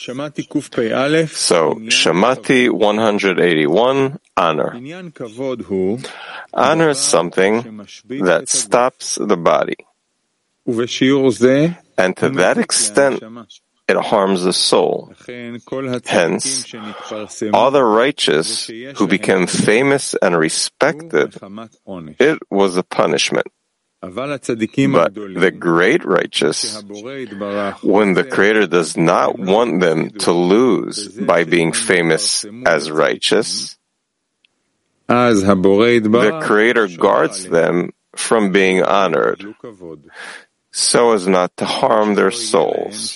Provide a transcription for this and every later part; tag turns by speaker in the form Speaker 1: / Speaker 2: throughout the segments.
Speaker 1: So, Shamati 181, honor. Honor is something that stops the body, and to that extent, it harms the soul. Hence, all the righteous who became famous and respected, it was a punishment. But the great righteous, when the Creator does not want them to lose by being famous as righteous, the Creator guards them from being honored, so as not to harm their souls.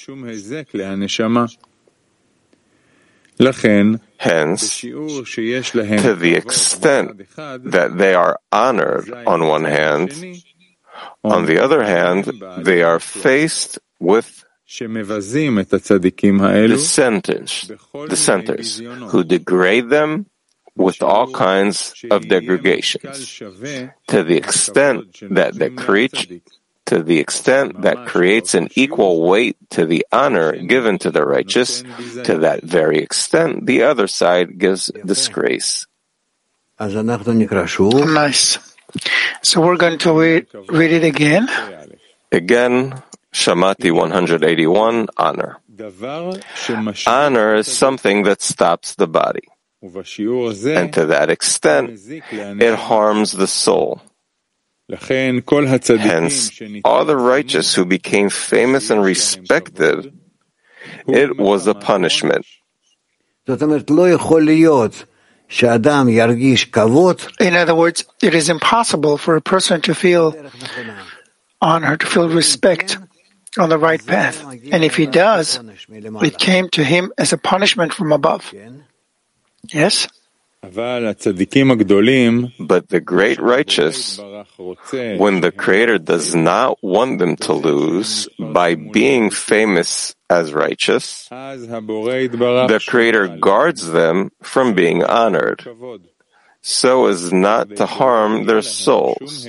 Speaker 1: Hence, to the extent that they are honored on one hand, on the other hand, they are faced with dissenters who degrade them with all kinds of degradations, to the extent that creates an equal weight to the honor given to the righteous, to that very extent the other side gives disgrace.
Speaker 2: Nice. So we're going to read it again.
Speaker 1: Again, Shamati 181, honor. Honor is something that stops the body, and to that extent, it harms the soul. Hence, all the righteous who became famous and respected, it was a punishment.
Speaker 2: In other words, it is impossible for a person to feel honor, to feel respect on the right path. And if he does, it came to him as a punishment from above. Yes?
Speaker 1: But the great righteous, when the Creator does not want them to lose by being famous as righteous, the Creator guards them from being honored, so as not to harm their souls.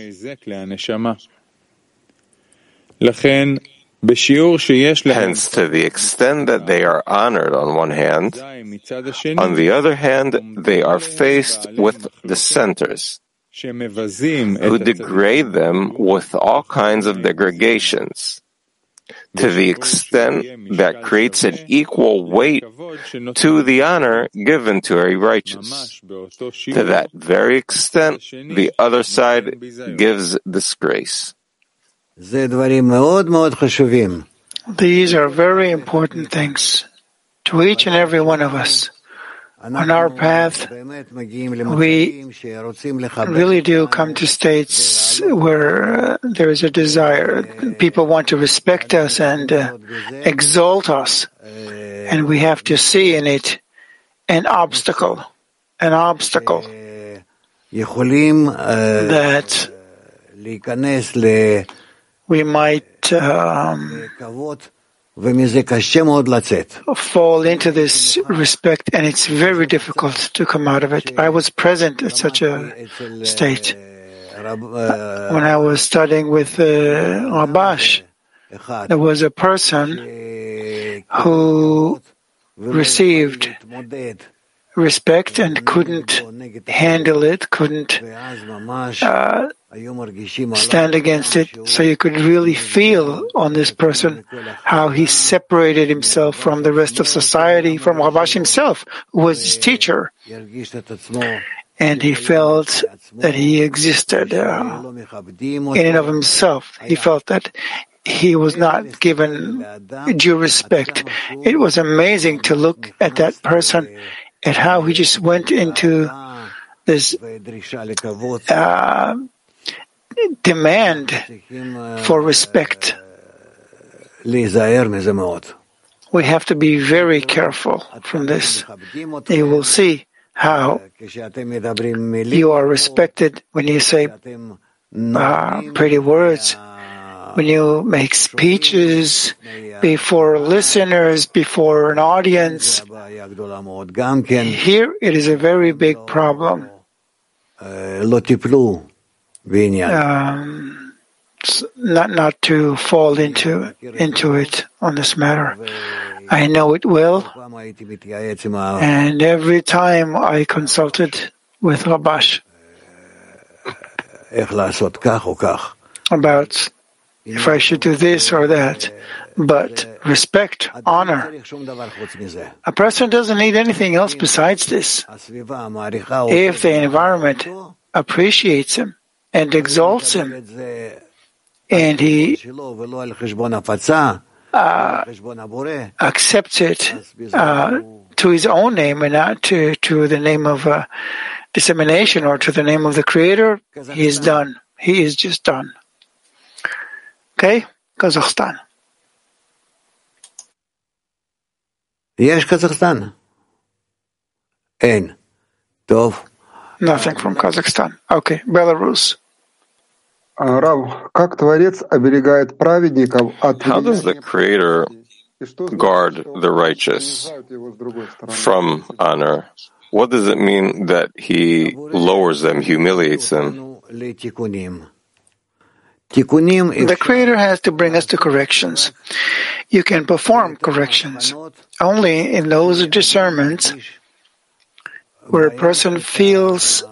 Speaker 1: Hence, to the extent that they are honored on one hand, on the other hand, they are faced with dissenters who degrade them with all kinds of degradations, to the extent that creates an equal weight to the honor given to a righteous. To that very extent, the other side gives disgrace.
Speaker 2: These are very important things to each and every one of us. On our path, we really do come to states where there is a desire. People want to respect us and exalt us, and we have to see in it an obstacle that we might fall into this respect, and it's very difficult to come out of it. I was present at such a state. When I was studying with Rabash, there was a person who received respect and couldn't handle it, couldn't stand against it. So you could really feel on this person how he separated himself from the rest of society, from Rabash himself, who was his teacher. And he felt that he existed in and of himself. He felt that he was not given due respect. It was amazing to look at that person, at how he just went into this demand for respect. We have to be very careful from this. You will see how you are respected when you say pretty words, when you make speeches before listeners, before an audience. Here it is a very big problem. Not to fall into it on this matter. I know it well, and every time I consulted with Rabash about if I should do this or that. But respect, honor. A person doesn't need anything else besides this. If the environment appreciates him and exalts him, and he accepts it to his own name and not to the name of dissemination or to the name of the Creator, he is done. He is just done. Okay? Kazakhstan.
Speaker 3: יש קזחסטן? אין. טוב.
Speaker 2: Nothing from Kazakhstan. Okay, Belarus.
Speaker 4: Рав, как Творец оберегает праведников от...
Speaker 1: How does the Creator guard the righteous from honor? What does it mean that He lowers them, humiliates them?
Speaker 2: The Creator has to bring us to corrections. You can perform corrections only in those discernments where a person feels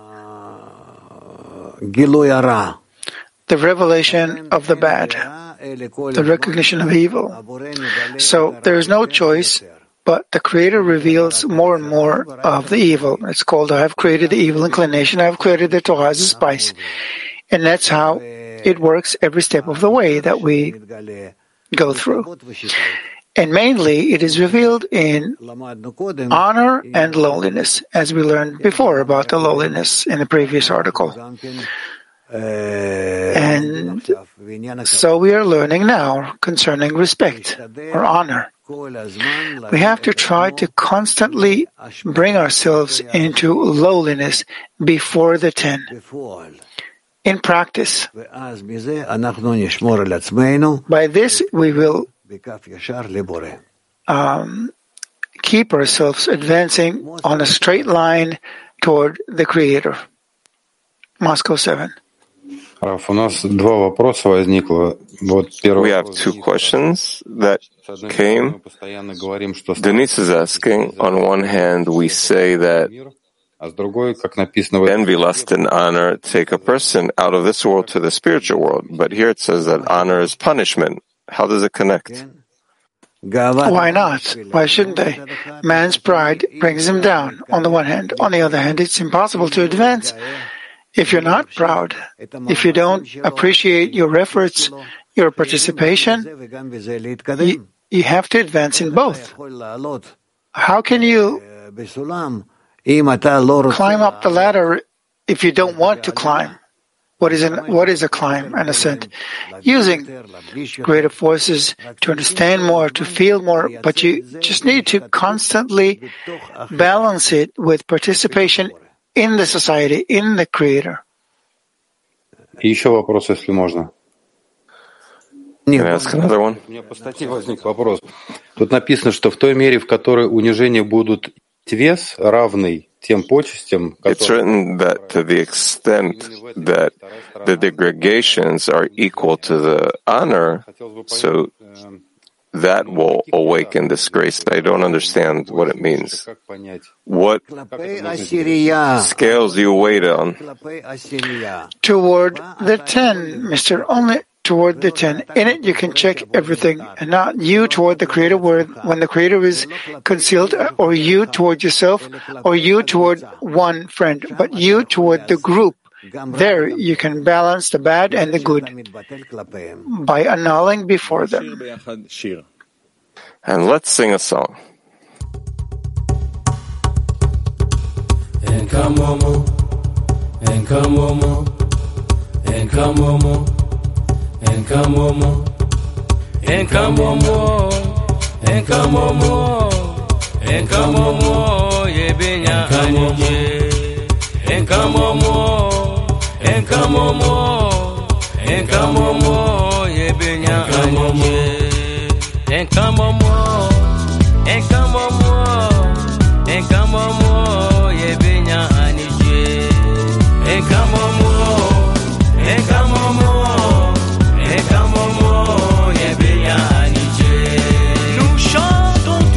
Speaker 2: the revelation of the bad, the recognition of evil. So there is no choice, but the Creator reveals more and more of the evil. It's called, I have created the evil inclination, I have created the Torah as a spice. And that's how it works every step of the way that we go through. And mainly, it is revealed in honor and lowliness, as we learned before about the lowliness in the previous article. And so we are learning now concerning respect or honor. We have to try to constantly bring ourselves into lowliness before the 10. In practice, by this we will keep ourselves advancing on a straight line toward the Creator. Moscow 7.
Speaker 1: We have two questions that came. Denise is asking, on one hand, we say that envy, lust, and honor take a person out of this world to the spiritual world. But here it says that honor is punishment. How does it connect?
Speaker 2: Why not? Why shouldn't they? Man's pride brings him down, on the one hand. On the other hand, it's impossible to advance if you're not proud, if you don't appreciate your efforts, your participation. You have to advance in both. How can you climb up the ladder if you don't want to climb? What is a climb, an ascent? Using greater forces to understand more, to feel more, but you just need to constantly balance it with participation in the society, in the Creator.
Speaker 1: Can I ask another one?
Speaker 5: Тут написано, что в той мере, в которой унижения будут вес равный тем почестям,
Speaker 1: it's written that to the extent that the degradations are equal to the honor, so that will awaken disgrace. I don't understand what it means. What scales do you weigh on?
Speaker 2: Toward the 10, Mr. Only toward the 10. In it, you can check everything, and not you toward the Creator, when the Creator is concealed, or you toward yourself, or you toward one friend, but you toward the group. There, you can balance the bad and the good by annulling before them.
Speaker 1: And let's sing a song.
Speaker 6: Nous chantons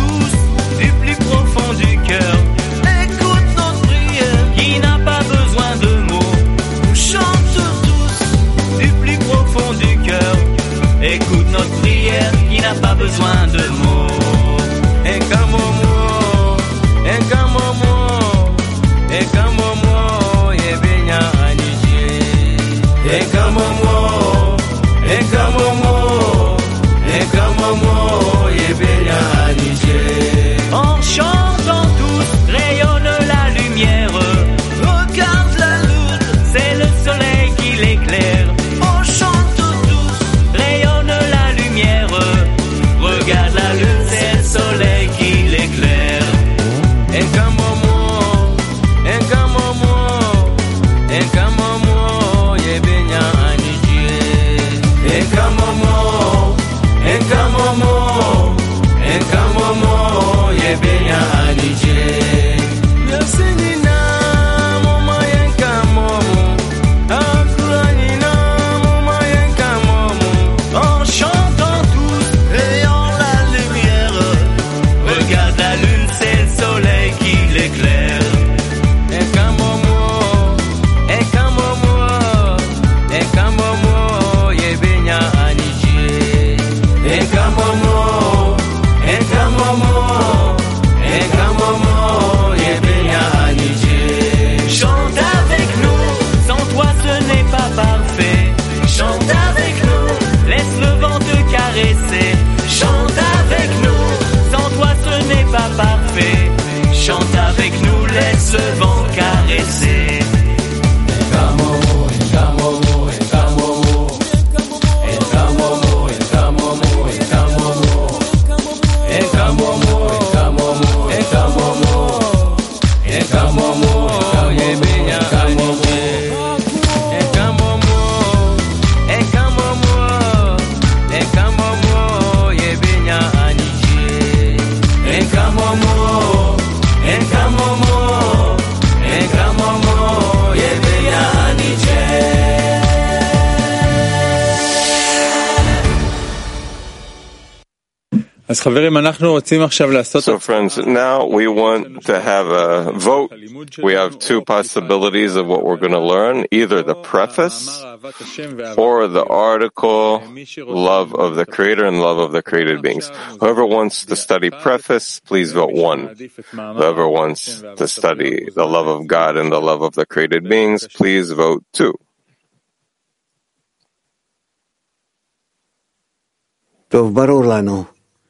Speaker 1: So friends, now we want to have a vote. We have two possibilities of what we're going to learn, either the preface or the article, Love of the Creator and Love of the Created Beings. Whoever wants to study preface, please vote 1. Whoever wants to study the love of God and the love of the created beings, please vote 2.
Speaker 2: Okay,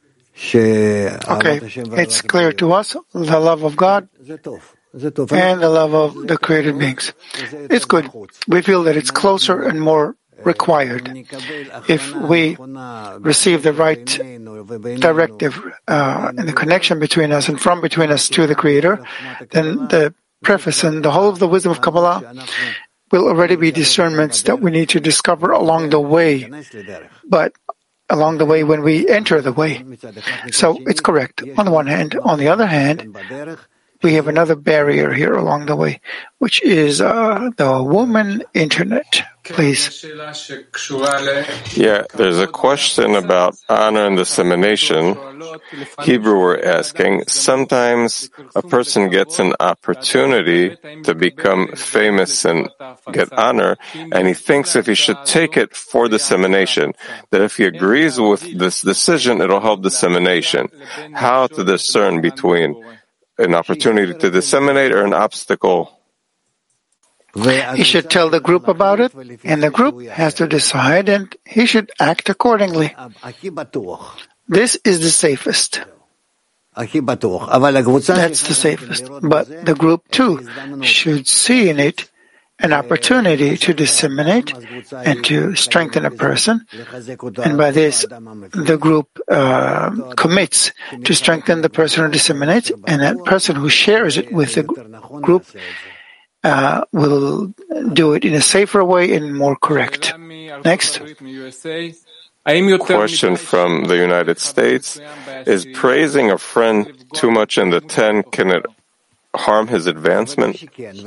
Speaker 2: it's clear to us, the love of God and the love of the created beings. It's good. We feel that it's closer and more required. If we receive the right directive in the connection between us and from between us to the Creator, then the preface and the whole of the wisdom of Kabbalah will already be discernments that we need to discover along the way, but along the way when we enter the way. So it's correct on the one hand. On the other hand, we have another barrier here along the way, which is the woman internet. Please.
Speaker 1: Yeah, there's a question about honor and dissemination. Hebrew were asking, sometimes a person gets an opportunity to become famous and get honor, and he thinks if he should take it for dissemination, that if he agrees with this decision, it'll help dissemination. How to discern between an opportunity to disseminate or an obstacle?
Speaker 2: He should tell the group about it, and the group has to decide, and he should act accordingly. This is the safest. That's the safest. But the group, too, should see in it an opportunity to disseminate and to strengthen a person. And by this, the group commits to strengthen the person who disseminates, and that person who shares it with the group will do it in a safer way and more correct. Next.
Speaker 1: Question from the United States. Is praising a friend too much in the 10, can it harm his advancement?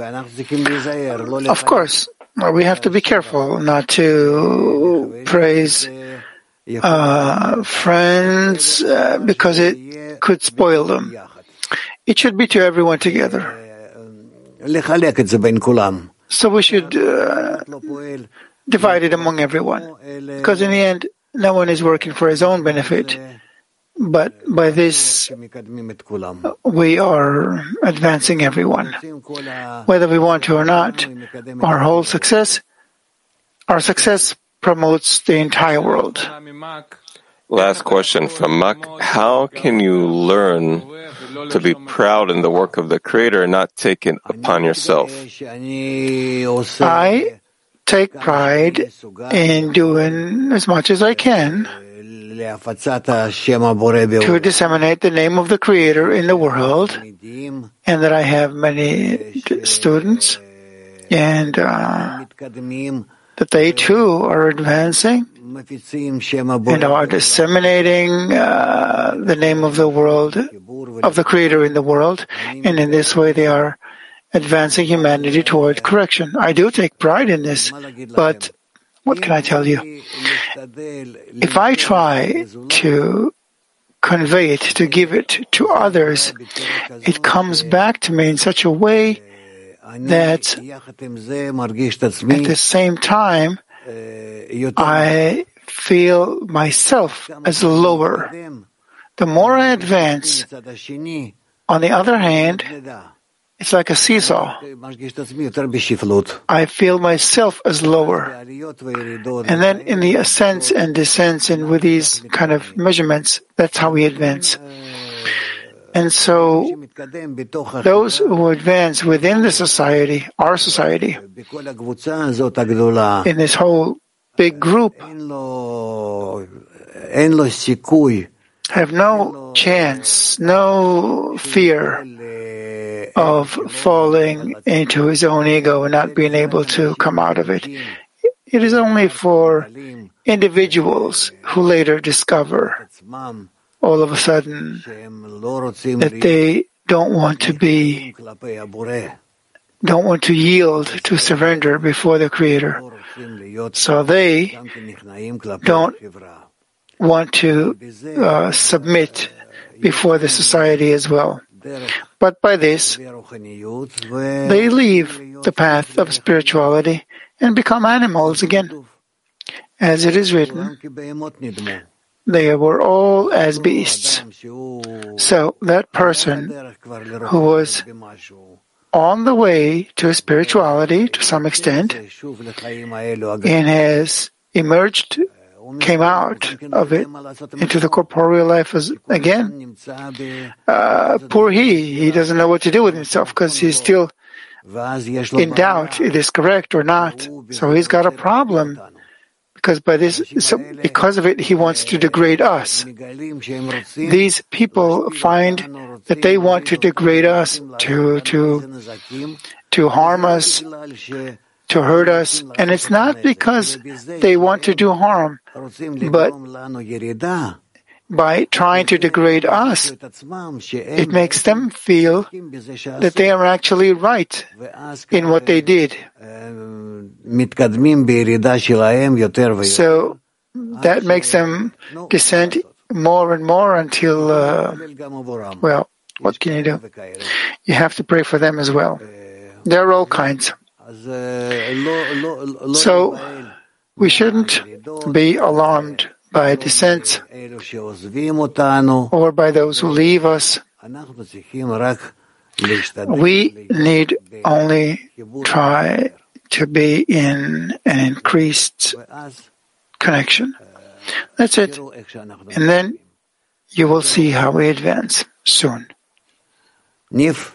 Speaker 2: Of course. We have to be careful not to praise friends because it could spoil them. It should be to everyone together. So we should divide it among everyone, because in the end, no one is working for his own benefit. But by this, we are advancing everyone. Whether we want to or not, our success promotes the entire world.
Speaker 1: Last question from Mak. How can you learn to be proud in the work of the Creator and not take it upon yourself?
Speaker 2: I take pride in doing as much as I can to disseminate the name of the Creator in the world, and that I have many students, and that they too are advancing and are disseminating the name of the world, of the Creator in the world, and in this way they are advancing humanity toward correction. I do take pride in this, but what can I tell you? If I try to convey it, to give it to others, it comes back to me in such a way that at the same time I feel myself as lower. The more I advance, on the other hand, it's like a seesaw. I feel myself as lower. And then in the ascents and descents and with these kind of measurements, that's how we advance. And so those who advance within the society, our society, in this whole big group, have no chance, no fear of falling into his own ego and not being able to come out of it. It is only for individuals who later discover all of a sudden that they don't want to yield, to surrender before the Creator. So they don't want to submit before the society as well. But by this, they leave the path of spirituality and become animals again. As it is written, they were all as beasts. So that person who was on the way to spirituality to some extent and has emerged, came out of it into the corporeal life again. Poor he doesn't know what to do with himself because he's still in doubt it is correct or not. So he's got a problem because because of it he wants to degrade us. These people find that they want to degrade us, to harm us, to hurt us, and it's not because they want to do harm, but by trying to degrade us, it makes them feel that they are actually right in what they did. So that makes them descend more and more until, well, what can you do? You have to pray for them as well. There are all kinds. So we shouldn't be alarmed by descent or by those who leave us. We need only try to be in an increased connection. That's it. And then you will see how we advance soon.
Speaker 6: Niv.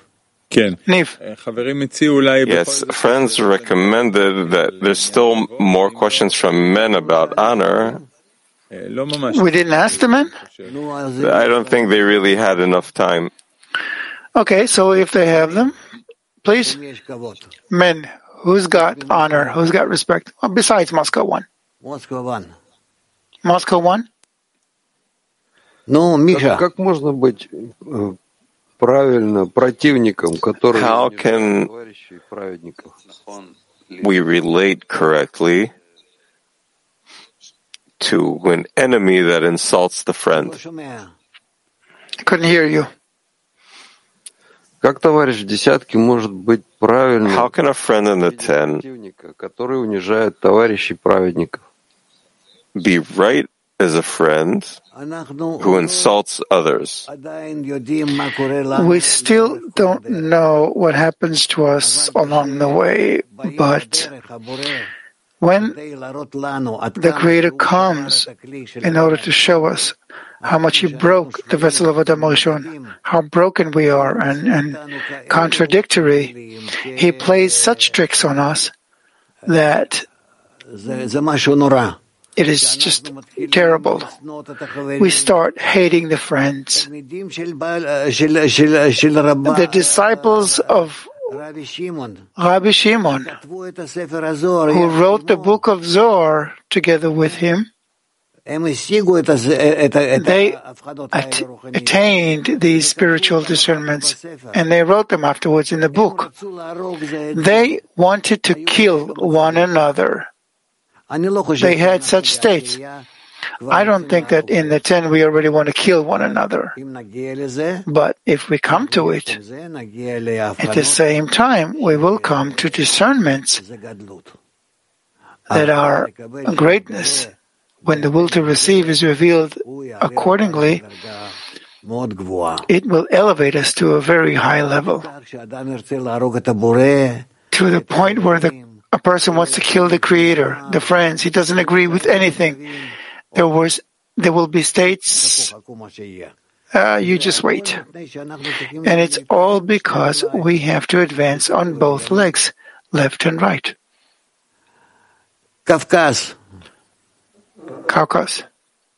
Speaker 1: Yes, friends recommended that there's still more questions from men about honor.
Speaker 2: We didn't ask the men?
Speaker 1: I don't think they really had enough time.
Speaker 2: Okay, so if they have them, please. Men, who's got honor? Who's got respect? Well, besides Moscow 1. Moscow 1?
Speaker 3: No, Misha.
Speaker 6: Как можно быть правильно противником, который
Speaker 1: How can
Speaker 6: товарищей праведников?
Speaker 1: we relate correctly to an enemy that insults the friend?
Speaker 2: I couldn't hear you.
Speaker 6: Как товарищ десятки может быть правильным
Speaker 1: How can a friend in the 10
Speaker 6: противника, который унижает товарищей праведников?
Speaker 1: be right as a friend who insults others?
Speaker 2: We still don't know what happens to us along the way, but when the Creator comes in order to show us how much He broke the vessel of Adam Rishon, how broken we are and contradictory, He plays such tricks on us that it is just terrible. We start hating the friends. The disciples of Rabbi Shimon, who wrote the book of Zohar together with him, they attained these spiritual discernments, and they wrote them afterwards in the book. They wanted to kill one another. They had such states. I don't think that in the 10 we already want to kill one another. But if we come to it, at the same time, we will come to discernments that are greatness. When the will to receive is revealed accordingly, it will elevate us to a very high level, to the point where a person wants to kill the Creator, the friends. He doesn't agree with anything. There will be states, you just wait. And it's all because we have to advance on both legs, left and right.
Speaker 3: Кавказ.
Speaker 2: Caucasus.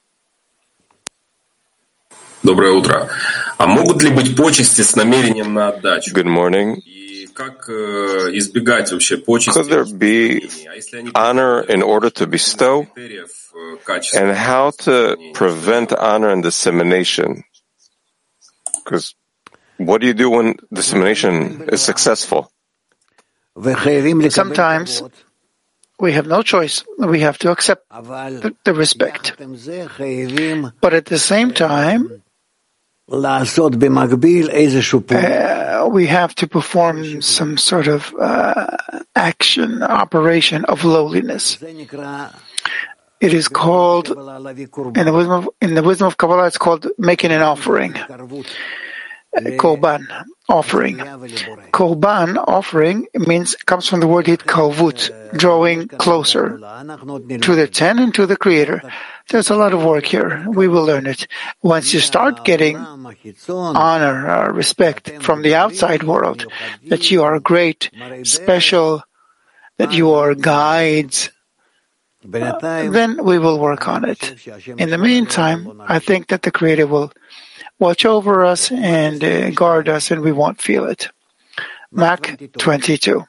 Speaker 7: Доброе утро. А могут ли быть почести с намерением на отдачу?
Speaker 1: Good morning.
Speaker 7: И как избегать вообще почести?
Speaker 1: Could there be honor in order to bestow? And how to prevent honor and dissemination? Because what do you do when dissemination is successful?
Speaker 2: Sometimes we have no choice. We have to accept the respect. But at the same time, we have to perform some sort of operation of lowliness. It is called, in the wisdom of Kabbalah, it's called making an offering. Korban, offering. Korban, offering, comes from the word hitkalvut, drawing closer to the ten and to the Creator. There's a lot of work here. We will learn it. Once you start getting honor or respect from the outside world, that you are great, special, that you are guides, then we will work on it. In the meantime, I think that the Creator will watch over us and guard us, and we won't feel it. Mac 22.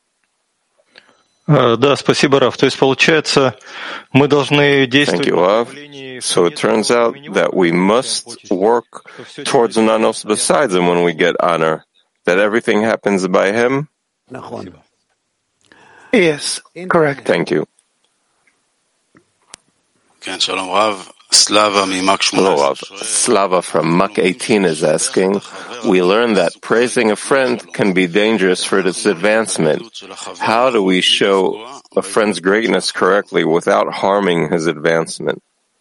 Speaker 8: Да, спасибо, Рав. То есть, получается, мы должны действовать.
Speaker 1: Thank you, Rav. So it turns out that we must work towards none else besides Him when we get honor, that everything happens by Him?
Speaker 2: Yes, correct.
Speaker 1: Thank you. Hello, Rav. Slava from Mach 18 is asking, we learn that praising a friend can be dangerous for its advancement. How do we show a friend's greatness correctly without harming his advancement?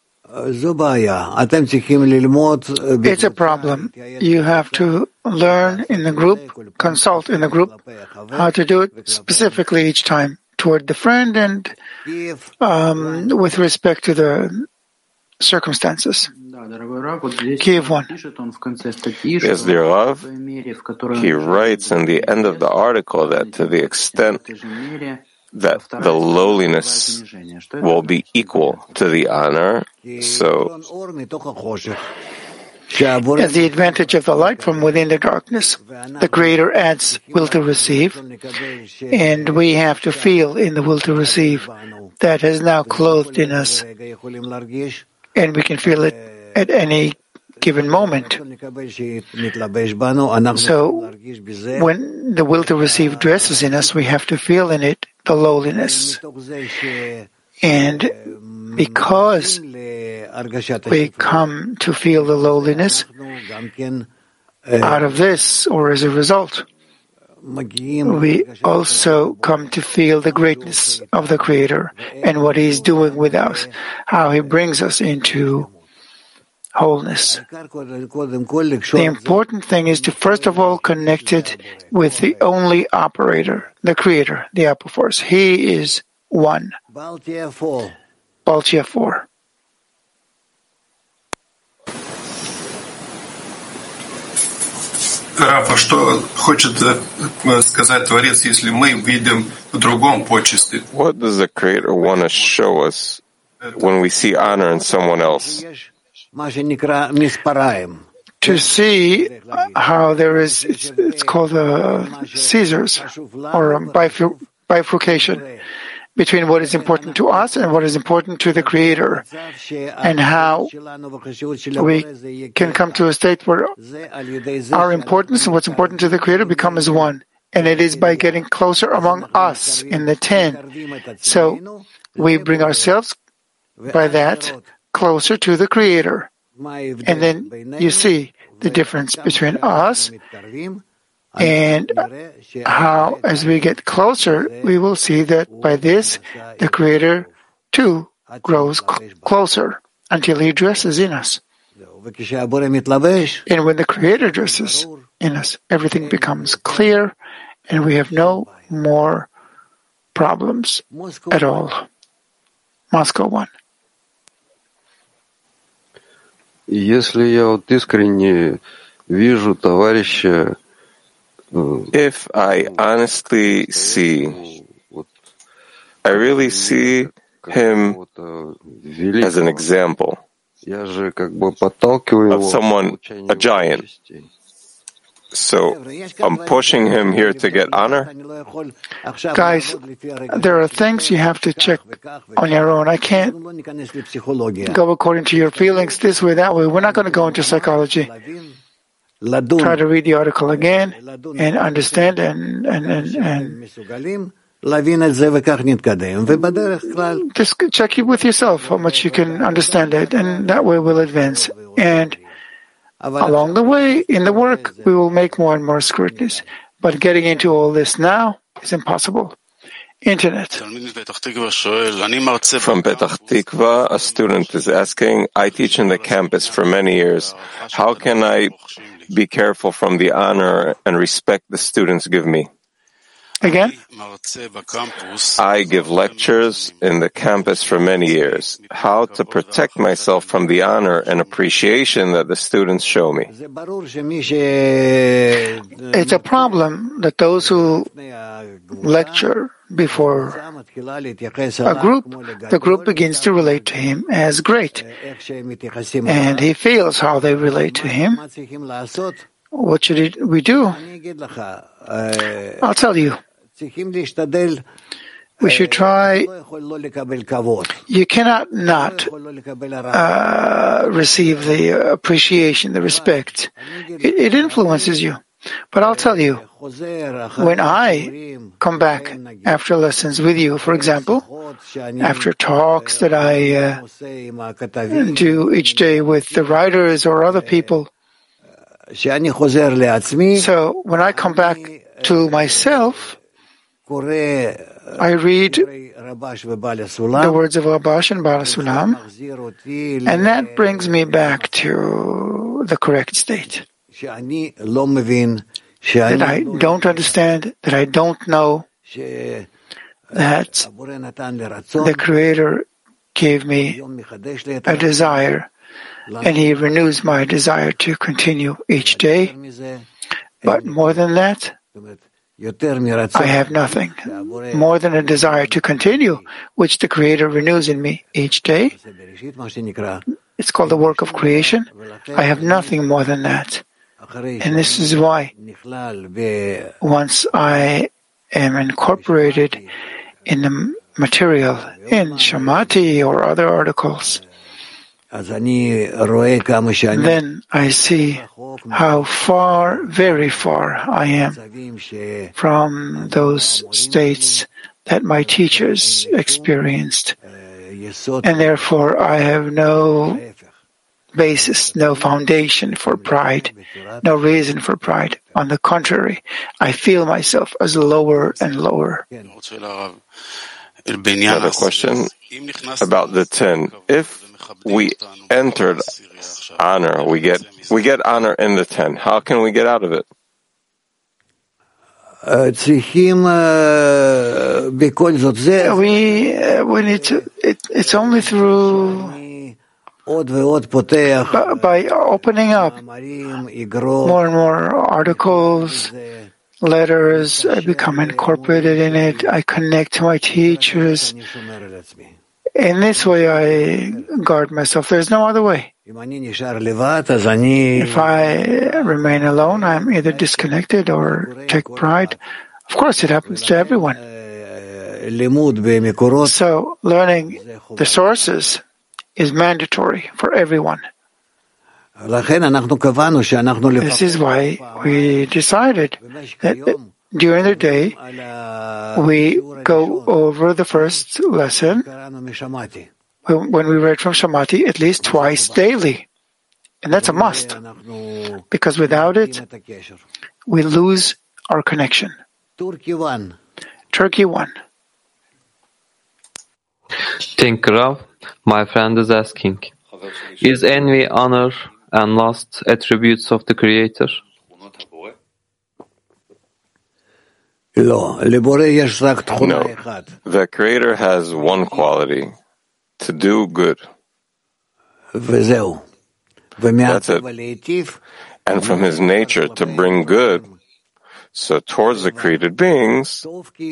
Speaker 2: It's a problem. You have to learn in the group, consult in the group, how to do it specifically each time toward the friend and with respect to the circumstances. Kiev 1.
Speaker 1: Yes, dear Rav, he writes in the end of the article that to the extent that the lowliness will be equal to the honor, so
Speaker 2: as the advantage of the light from within the darkness, the Creator adds will to receive, and we have to feel in the will to receive that is now clothed in us, and we can feel it at any given moment. So when the will to receive dresses in us, we have to feel in it the lowliness. And because we come to feel the lowliness, out of this, or as a result, we also come to feel the greatness of the Creator and what He is doing with us, how He brings us into wholeness. The important thing is to first of all connect it with the only operator, the Creator, the Apple Force. He is one. Baltia 4.
Speaker 7: Раф, а что хочет сказать Творец, если мы видим в другом почести?
Speaker 1: What does the Creator want to show us when we see honor in someone else?
Speaker 2: To see how there is, it's called Caesars, or bifurcation, between what is important to us and what is important to the Creator, and how we can come to a state where our importance and what's important to the Creator become as one. And it is by getting closer among us in the 10. So we bring ourselves by that closer to the Creator. And then you see the difference between us and how, as we get closer, we will see that by this, the Creator too grows closer until He dresses in us. And when the Creator dresses in us, everything becomes clear and we have no more problems at all. Moscow 1.
Speaker 6: Если я вот искренне вижу товарища,
Speaker 1: if I honestly see, I really see him as an example of someone, a giant. So I'm pushing him here to get honor.
Speaker 2: Guys, there are things you have to check on your own. I can't go according to your feelings this way, that way. We're not going to go into psychology. Try to read the article again and understand and Just check it with yourself how much you can understand it, and that way we'll advance. And along the way, in the work, we will make more and more scrutinies. But getting into all this now is impossible. Internet.
Speaker 1: From Petach Tikva, a student is asking, I teach in the campus for many years. How can I be careful from the honor and respect the students give me?
Speaker 2: Again?
Speaker 1: I give lectures in the campus for many years. How to protect myself from the honor and appreciation that the students show me?
Speaker 2: It's a problem that those who lecture before a group, the group begins to relate to him as great. And he feels how they relate to him. What should we do? I'll tell you. We should try. You cannot not receive the appreciation, the respect. It influences you. But I'll tell you, when I come back after lessons with you, for example, after talks that I do each day with the writers or other people, so when I come back to myself, I read the words of Rabash and Baal Sulam, and that brings me back to the correct state. That I don't understand, that I don't know, that the Creator gave me a desire, and He renews my desire to continue each day. But more than that, I have nothing more than a desire to continue, which the Creator renews in me each day. It's called the work of creation. I have nothing more than that. And this is why, once I am incorporated in the material, in Shamati or other articles, then I see how far, very far I am from those states that my teachers experienced. And therefore I have no basis, no foundation for pride, no reason for pride. On the contrary, I feel myself as lower and lower.
Speaker 1: Another question about the 10. If we entered honor, we get honor in the 10. How can we get out of it?
Speaker 2: It's only through by opening up more and more articles, letters, I become incorporated in it, I connect to my teachers. In this way I guard myself. There's no other way. If I remain alone, I'm either disconnected or take pride. Of course, it happens to everyone. So learning the sources is mandatory for everyone. This is why we decided that during the day we go over the first lesson when we read from Shamati at least twice daily. And that's a must, because without it we lose our connection. Turkey 1.
Speaker 9: Thank you, Rav. My friend is asking, is envy, honor, and lust attributes of the Creator?
Speaker 1: No. The Creator has one quality, to do good. That's it. And from His nature to bring good, so towards the created beings,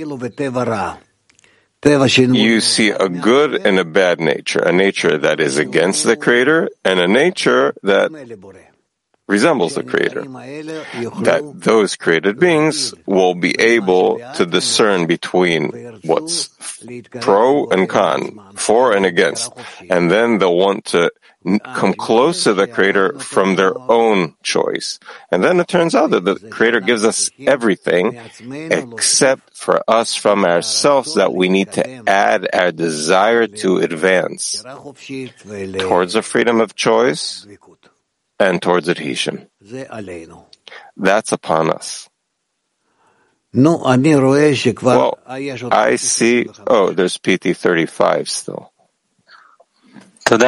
Speaker 1: you see a good and a bad nature, a nature that is against the Creator and a nature that resembles the Creator, that those created beings will be able to discern between what's pro and con, for and against, and then they'll want to come close to the Creator from their own choice. And then it turns out that the Creator gives us everything except for us from ourselves, that we need to add our desire to advance towards the freedom of choice and towards adhesion. That's upon us. Well, I see. Oh, there's PT 35 still.
Speaker 2: Thank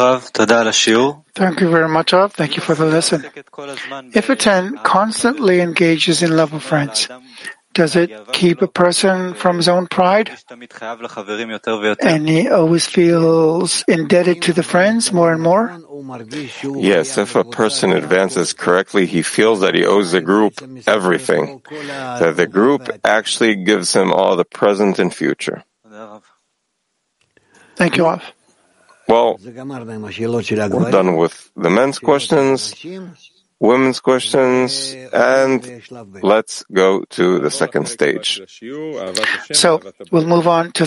Speaker 2: you very much, Rav. Thank you for the lesson. If a 10 constantly engages in love of friends, does it keep a person from his own pride? And he always feels indebted to the friends more and more?
Speaker 1: Yes, if a person advances correctly, he feels that he owes the group everything, that the group actually gives him all the present and future.
Speaker 2: Thank you, Rav.
Speaker 1: Well, we're done with the men's questions, women's questions, and let's go to the second stage.
Speaker 2: So we'll move on to